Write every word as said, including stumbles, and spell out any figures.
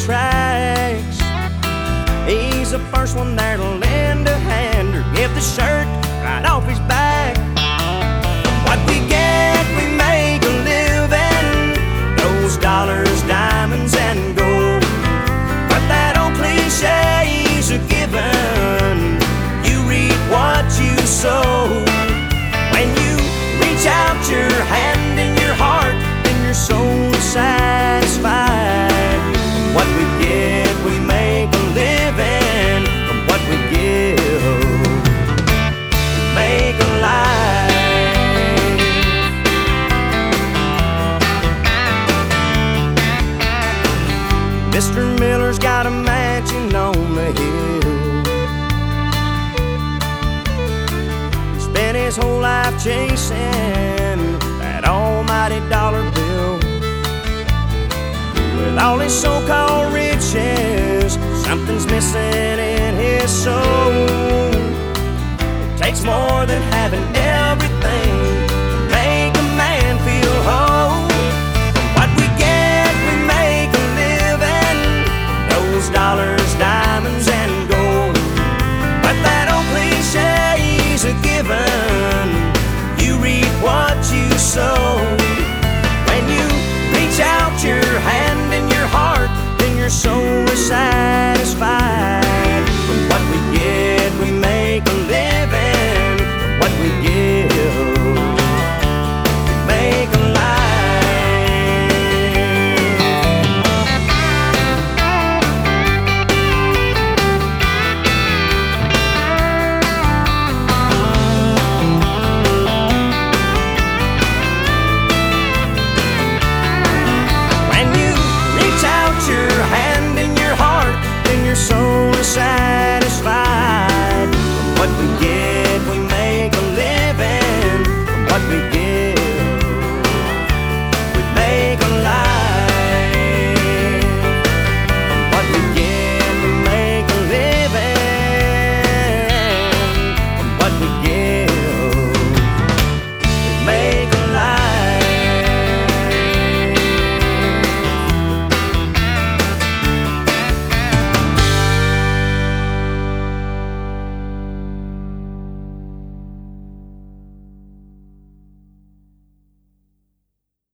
tracks. He's the first one there to lend a hand or give the shirt right off his back. What we get, we make a living, those dollars, diamonds, and gold. But that old cliche's a given, you reap what you sow. When you reach out your hand and your heart, then your soul is satisfied. What we get, we make a living. From what we give, we make a life. Mister Miller's got a mansion on the hill. He spent his whole life chasing that almighty dollar bill. With all his so-called riches, something's missing in his soul. It takes more than having everything.